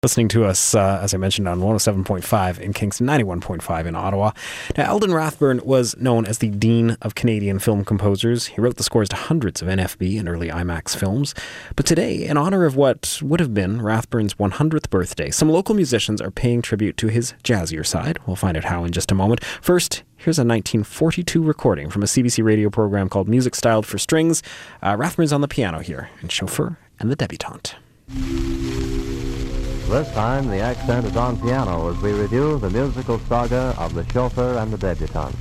Listening to us, as I mentioned, on 107.5 in Kingston, 91.5 in Ottawa. Now, Eldon Rathburn was known as the Dean of Canadian Film Composers. He wrote the scores to hundreds of NFB and early IMAX films. But today, in honor of what would have been Rathburn's 100th birthday, some local musicians are paying tribute to his jazzier side. We'll find out how in just a moment. First, here's a 1942 recording from a CBC radio program called Music Styled for Strings. Rathburn's on the piano here, and Chauffeur and the Debutante. This time, the accent is on piano as we review the musical saga of The Chauffeur and the Debutante.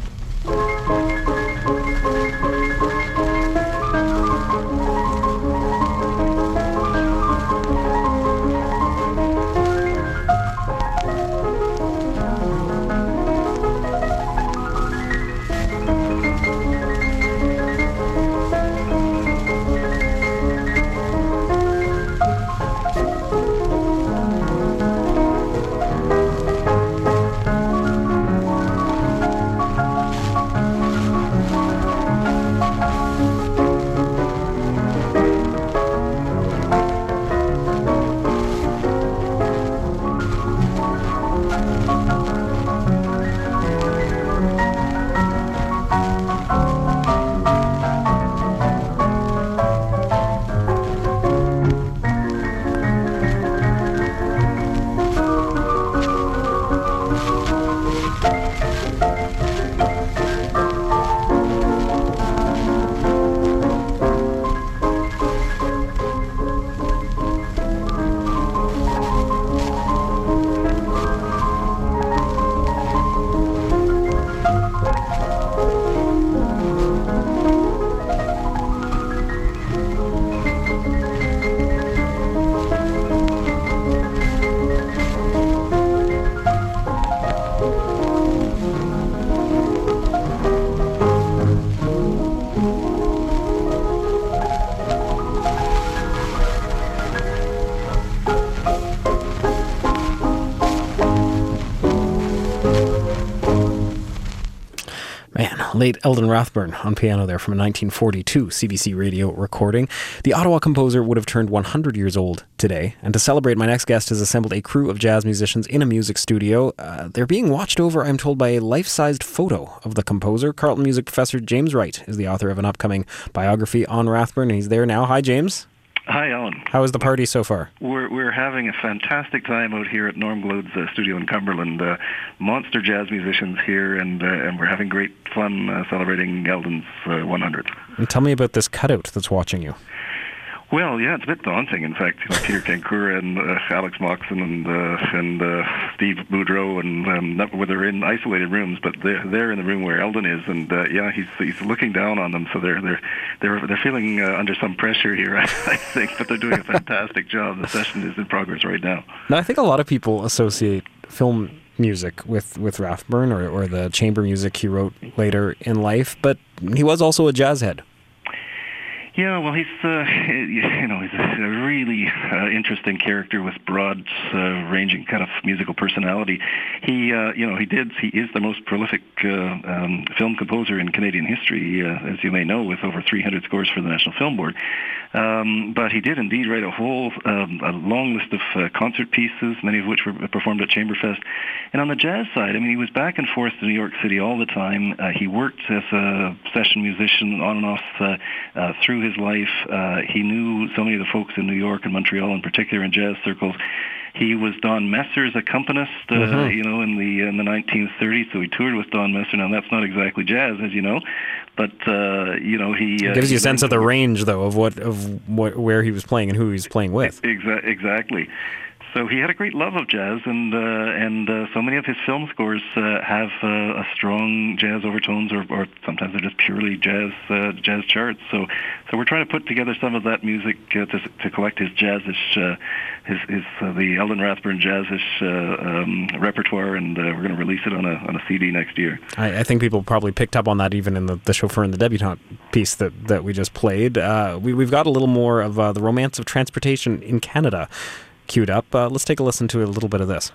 Late Eldon Rathburn on piano there from a 1942 CBC radio recording. The Ottawa composer would have turned 100 years old today, and to celebrate, my next guest has assembled a crew of jazz musicians in a music studio. They're being watched over, I'm told, by a life-sized photo of the composer. Carleton music professor James Wright is the author of an upcoming biography on Rathburn, and he's there now. Hi, James. Hi, Alan. How is the party so far? We're having a fantastic time out here at Norm Glode's studio in Cumberland. Monster jazz musicians here, and we're having great fun celebrating Eldon's 100th. And tell me about this cutout that's watching you. Well, yeah, it's a bit daunting. In fact, Peter Kankura and Alex Moxon and Steve Boudreau, and they're in isolated rooms, but they're in the room where Eldon is, and he's looking down on them, so they're feeling under some pressure here, I think, but they're doing a fantastic job. The session is in progress right now. Now, I think a lot of people associate film music with Rathburn or the chamber music he wrote later in life, but he was also a jazz head. Yeah, well, he's he's a really interesting character with broad, ranging kind of musical personality. He is the most prolific film composer in Canadian history, as you may know, with over 300 scores for the National Film Board. But he did indeed write a whole a long list of concert pieces, many of which were performed at Chamberfest. And on the jazz side, I mean, he was back and forth to New York City all the time. He worked as a session musician on and off through his life. He knew so many of the folks in New York and Montreal in particular in jazz circles. He was Don Messer's accompanist, in the 1930s. So he toured with Don Messer. Now that's not exactly jazz, as you know, but he gives you a sense of the range, though, of where he was playing and who he was playing with. Exactly. So he had a great love of jazz, and so many of his film scores have a strong jazz overtones, or sometimes they're just purely jazz charts. So we're trying to put together some of that music to collect his jazzish, the Eldon Rathburn jazzish repertoire, and we're going to release it on a CD next year. I think people probably picked up on that even in the Chauffeur and the Debutante piece that we just played. We've got a little more of the Romance of Transportation in Canada queued up. Let's take a listen to a little bit of this.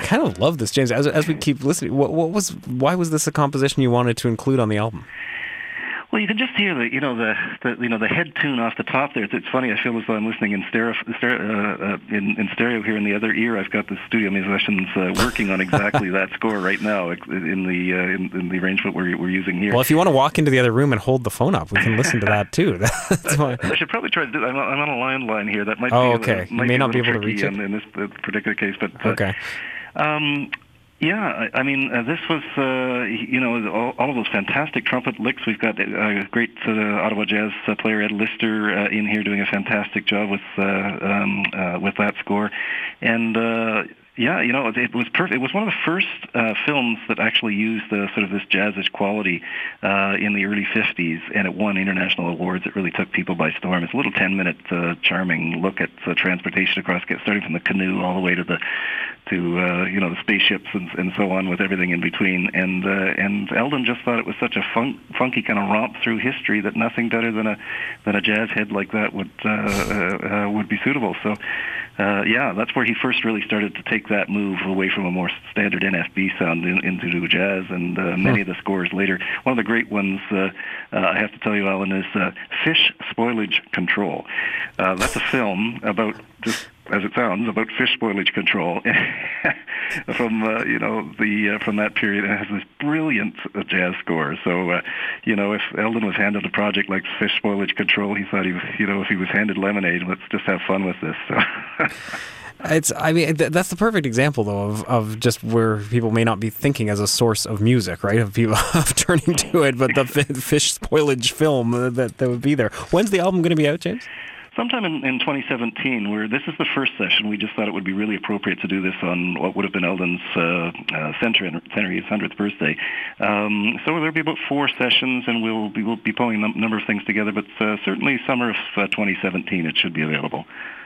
kind of love this, James. As we keep listening, why was this a composition you wanted to include on the album? Well, you can just hear the head tune off the top there. It's funny. I feel as though I'm listening in stereo here in the other ear. I've got the studio musicians working on exactly that score right now in the arrangement we're using here. Well, if you want to walk into the other room and hold the phone up, we can listen to that too. That's fine. I should probably try to do that. I'm on a landline here. That might okay. You may not be able to reach it in this particular case, but okay. Yeah, I mean, this was, all of those fantastic trumpet licks. We've got a great Ottawa Jazz player, Ed Lister, in here doing a fantastic job with that score. And, it was perfect. It was one of the first films that actually used sort of this jazzish quality in the early 50s, and it won international awards. It really took people by storm. It's a little 10-minute charming look at transportation across, starting from the canoe all the way to the spaceships and so on, with everything in between. And Eldon just thought it was such a funky kind of romp through history that nothing better than a jazz head like that would be suitable. So that's where he first really started to take that move away from a more standard NFB sound into jazz. And many of the scores later, one of the great ones I have to tell you, Alan, is Fish Spoilage Control. That's a film about, just as it sounds, about fish spoilage control from from that period. It has this brilliant jazz score. So if Eldon was handed a project like fish spoilage control, he thought if he was handed lemonade, let's just have fun with this. So. That's the perfect example, though, of just where people may not be thinking as a source of music, right? Of people of turning to it, but the fish spoilage film that would be there. When's the album going to be out, James? Sometime in 2017, where this is the first session. We just thought it would be really appropriate to do this on what would have been Eldon's centenary, his 100th birthday. So there'll be about 4 sessions, and we'll be pulling a number of things together, but certainly summer of 2017 it should be available.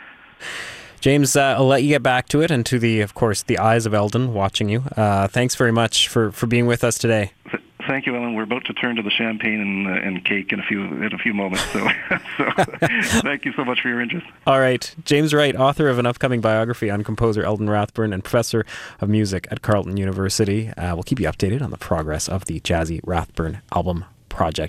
James, I'll let you get back to it and to the eyes of Eldon watching you. Thanks very much for being with us today. Thank you, Ellen. We're about to turn to the champagne and cake in a few moments. So thank you so much for your interest. All right. James Wright, author of an upcoming biography on composer Eldon Rathburn and professor of music at Carleton University. We'll keep you updated on the progress of the Jazzy Rathburn album project.